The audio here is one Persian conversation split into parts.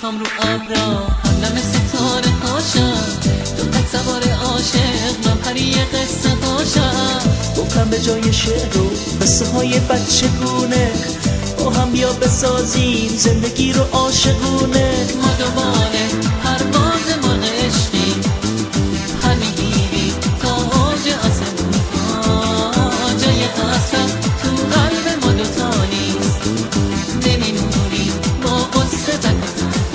میخوام رو ابرا همدم ستاره هاشم، تو تک سوار عاشق من پری قصه هاشم. گفتم به جای شعر و قصه های بچگونه با هم بیا بسازیم زندگی رو عاشقونه. ما دوباره پرواز مرغ عشقی، پر میگیری تا اوج آسمون ها. جای حسرت تو قلب ما دوتا نیست، نمیمونی با قصه تنها.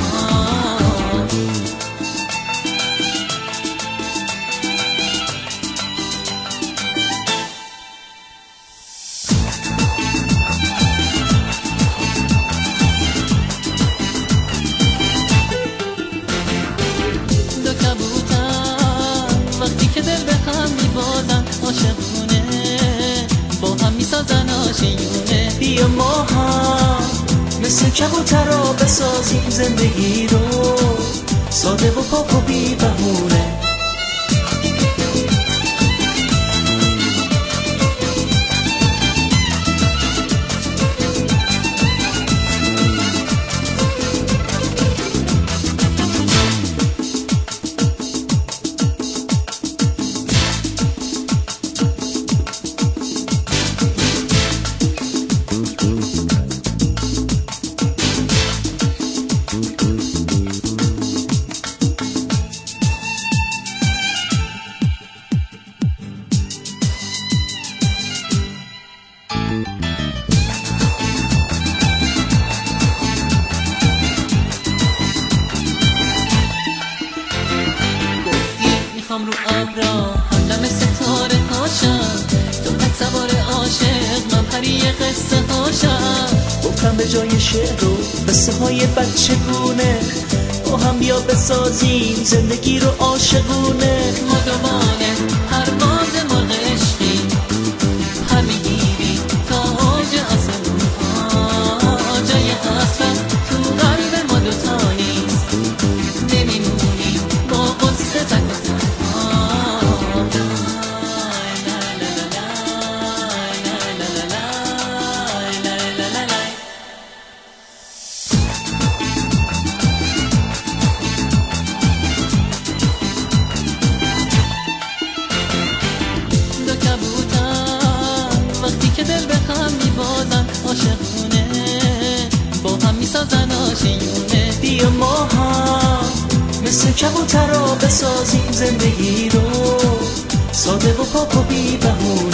وقتی که دل به هم میبازن عاشقونه، با هم میسازن آشیونه. بیا ما هم مثل کبوترا بسازیم زندگی رو ساده و پاک و بی بهونه. میخوام رو ابرا همدم ستاره هاشم، تو تک سوار عاشق من پری قصه هاشم. گفتم به جای شعر و قصه های بچگونه با هم بیا بسازیم زندگی رو عاشقونه. ما دوباره پرواز مرغ عشقی، پر میگیری تا اوج آسمون ها. جای حسرت تو قلب ما دوتا نیست، نمیمونی با قصه تنها. وقتی که دل به هم میبازن عاشقونه، با هم میسازن آشیونه. بیا ما هم مثل کبوترا بسازیم زندگی رو ساده و پاک و بی بهونه.